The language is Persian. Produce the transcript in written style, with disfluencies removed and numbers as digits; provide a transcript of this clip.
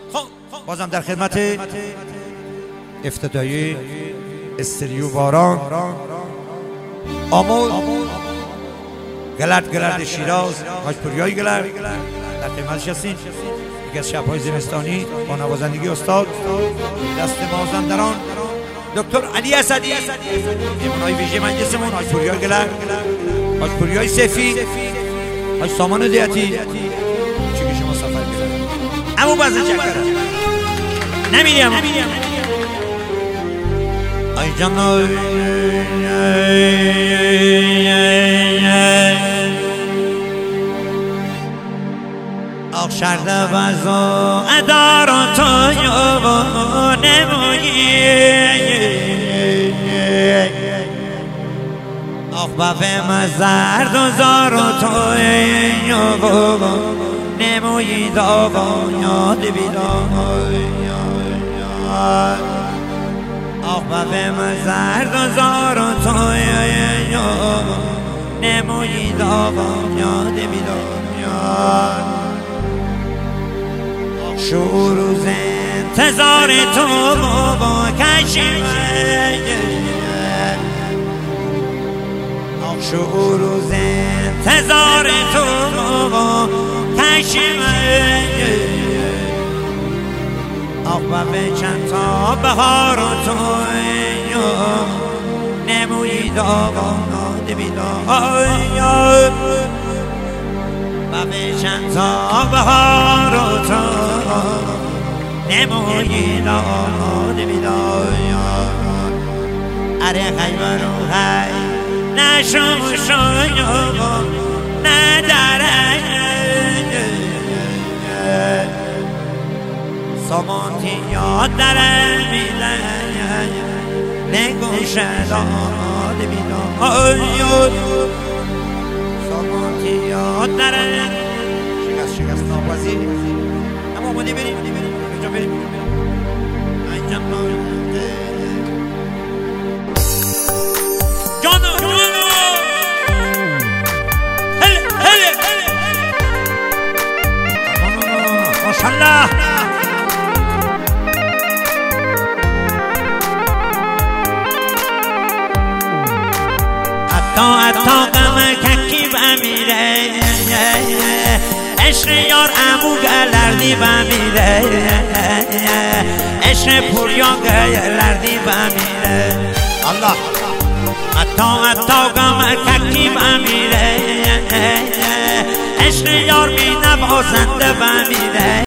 بازم در خدمت افتتاحیه استریو باران آمود گلرد شیراز حاج پوریای گلرد در خدمتش هستیم. یکی از شب‌های زمستانی با نوازندگی استاد دست مازندران دکتر علی اسدی، مهمونای ویژه مجلسمون حاج پوریای گلرد، حاج پوریای سفید، حاج سامان دیاتی. چون شما سفر کردید اما بازه چکر نمیدیم ای جان آخ شرد بزا ادارا تو یو نمویی آخ بفه مزرد و زارو تو یو نمویی داوا یاد بیدای آخ بفه مزرد و زارو تو یو نمویی داوا یاد بیدای شو روز انتظار تو با کشیمه شو روز انتظار تو با کشیمه آقا به چند تا بهار و تو نمویی داغانات بیدای و به چند تا بهار و تو نمویی داغانات بیدای اره خیبر و خی نشم شایم نداره سامانتی یاد داره میده نگوشه داد بیدای سامانتی یاد داره شکست ناپذیر اما اومدی بریم اینجا بریم اینجا ماشاءالله حتی غم ککی بمیره عشق یار امو گلردی بمیره عشق پوریا گلردی بمیره الله حتی غم ککی بمیره عشق یار بی نوازنده بمیره